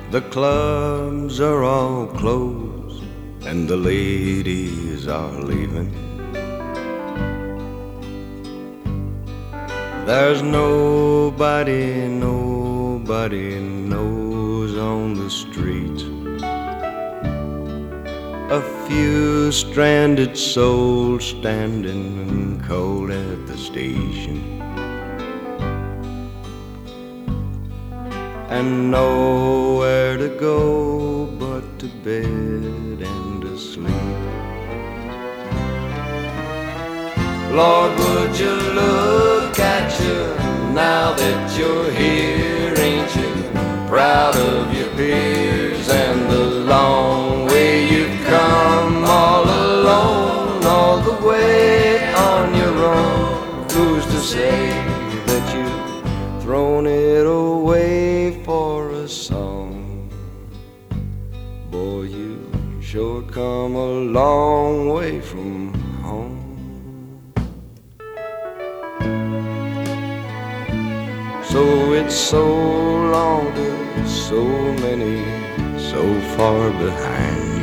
The clubs are all closed and the ladies are leaving. There's nobody knows on the street. A few stranded souls standing cold at the station, and nowhere to go but to bed and to sleep. Lord, would you look at you now that you're here? Ain't you proud of your peers and the long way you've come, all alone, all the way on your own? Who's to say that you've thrown it away for a song? Boy, you sure come a long way from home. So it's so long to so many so far behind you.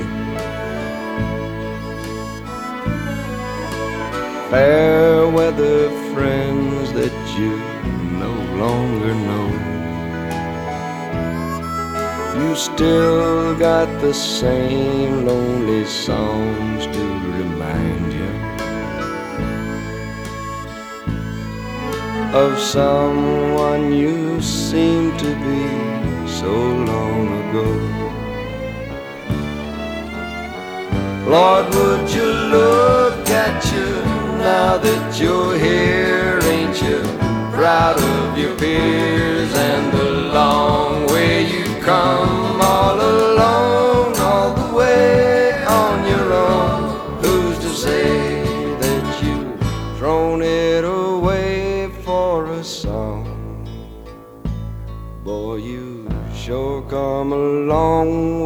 Fair weather friends that you no longer know. You still got the same lonely songs to remind you of someone you seem to be so long ago. Lord, would you look at you now that you're here? Ain't you proud of your peers and the long way you've come, all alone, all the way on your own? Who's to say that you've thrown it away for a song? Boy, you sure come a long